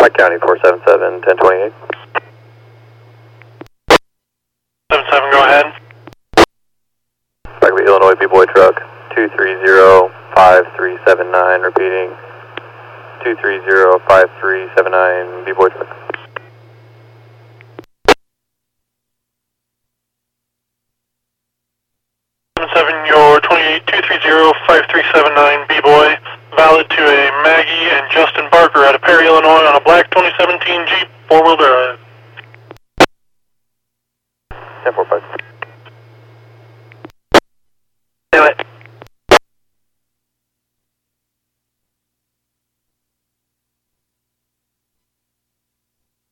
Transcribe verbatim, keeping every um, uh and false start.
Pike County four seven seven, ten twenty-eight. seven seven, go ahead. Flagler, Illinois, B-Boy truck, two three zero five three seven nine, repeating, two three zero five three seven nine, B-Boy truck. seven seven, your twenty-eight two three zero five three seven nine, B-Boy, valid to a Maggie and Justin Barker out of Perry, Illinois on a black twenty seventeen Jeep, four-wheel drive. ten four five. Do it.